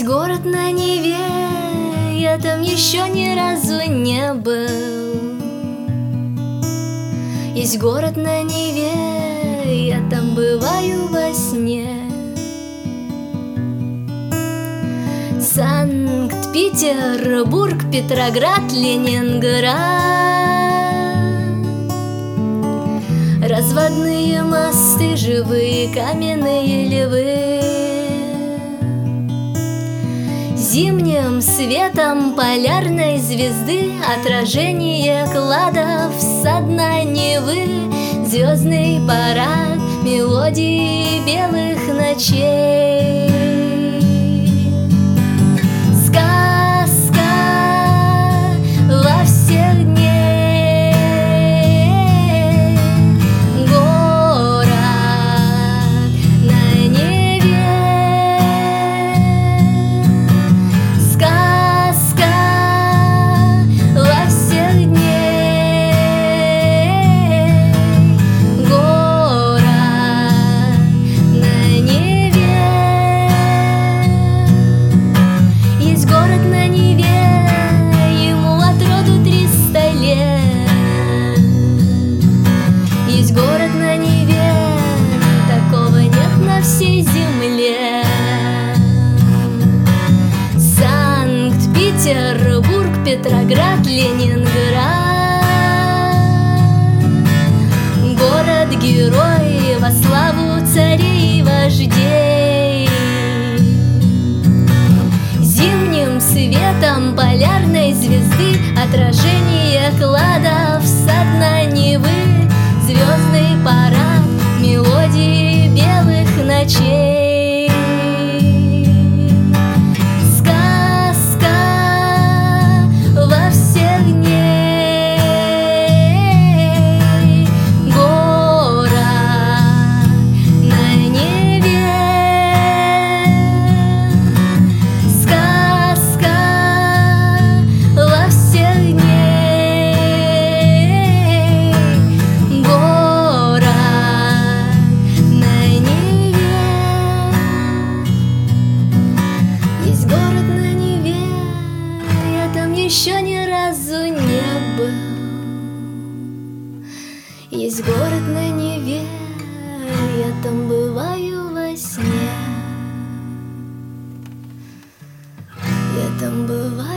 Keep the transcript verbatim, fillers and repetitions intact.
Есть город на Неве, я там еще ни разу не был. Есть город на Неве, я там бываю во сне. Санкт-Петербург, Петроград, Ленинград. Разводные мосты, живые каменные львы. Зимним светом полярной звезды отражение кладов со дна Невы. Звездный парад мелодии белых ночей. Сказка во всех дней. Город на Неве. Сказка во всех дней. Город на Неве. Есть город на Неве, ему от роду триста лет. Есть город на Неве, такого нет на всей земле. Санкт-Петербург, Петроград, Ленинград. Город-герой во славу царей и вождей. Зимним светом полярной звезды отражение кладов со дна Невы. Звездный парад мелодии белых ночей. Сказка во всех дней. Город на Неве. Сказка во всех дней. Город на Неве. Есть город на Неве, я там еще ни разу не был. Есть город на Неве, я там бываю во сне. Я там бываю.